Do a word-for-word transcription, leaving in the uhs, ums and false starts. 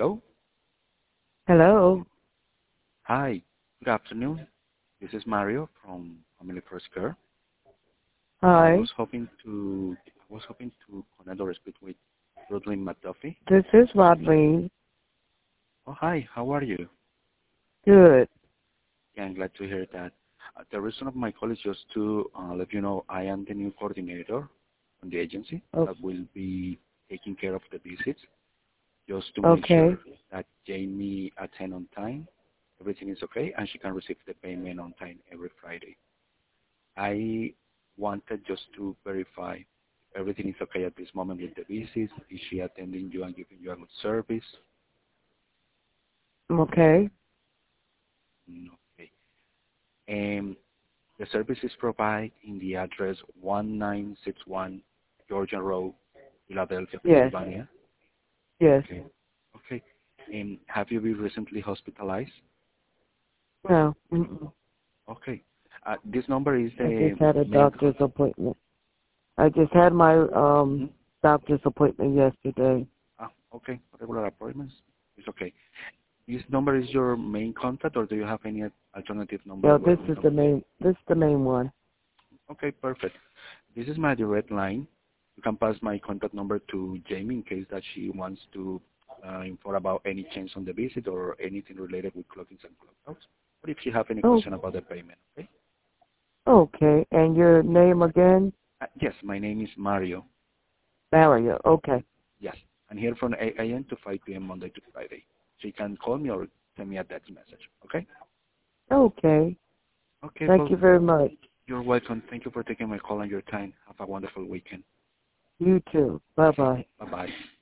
Hello? Hello. Hi. Good afternoon. This is Mario from Family First Care. I Hi. was hoping to I was hoping to connect or speak with Ruthlin McDuffie. This is Rodleen. Oh, hi. How are you? Good. Yeah, I'm glad to hear that. Uh, the reason of my call is just to uh, let you know I am the new coordinator on the agency O- that will be taking care of the visits, just to make Okay. sure that Jamie attend on time, everything is okay, and she can receive the payment on time every Friday. I wanted just to verify everything is okay at this moment with the visits. Is she attending you and giving you a good service? Okay. Mm, Okay. And the service is provided in the address one nine six one Georgia Road, Philadelphia, Yes. Pennsylvania. Yes. Okay. Okay. And have you been recently hospitalized? No. Mm-mm. Okay. Uh, this number is I the just had a main. doctor's appointment. I just had my um Mm-hmm. doctor's appointment yesterday. Ah, okay. Regular appointments. It's okay. This number is your main contact, or do you have any alternative number Yeah, where this we is can? the main. This is the main one. Okay, perfect. This is my direct line. You can pass my contact number to Jamie in case that she wants to uh, inform about any change on the visit or anything related with clockings and clockouts. Or if you have any Oh. question about the payment, okay? Okay. And your name again? Uh, yes, my name is Mario. Mario. Okay. Yes, I'm here from eight a m to five p m Monday to Friday. So you can call me or send me a text message, okay? Okay. Okay, Thank well, you very much. you're welcome. Thank you for taking my call and your time. Have a wonderful weekend. You too. Bye bye. Bye-bye.